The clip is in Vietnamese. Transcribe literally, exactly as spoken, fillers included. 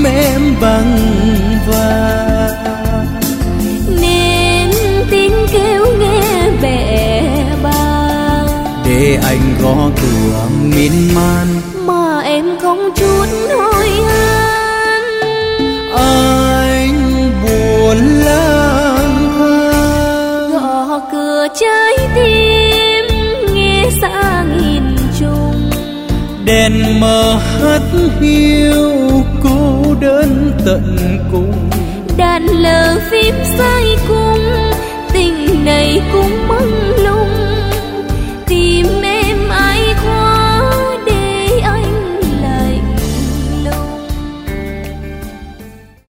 em bằng vàng. Nên tiếng kêu nghe bẽ bàng, để anh gõ cửa miên man mà em không chút hỏi han. Anh buồn lang thang, Gõ cửa trái tim nghe xa nghìn trùng. đèn mờ hắt hiu cô đơn tận cùng. Đàn lờ phím say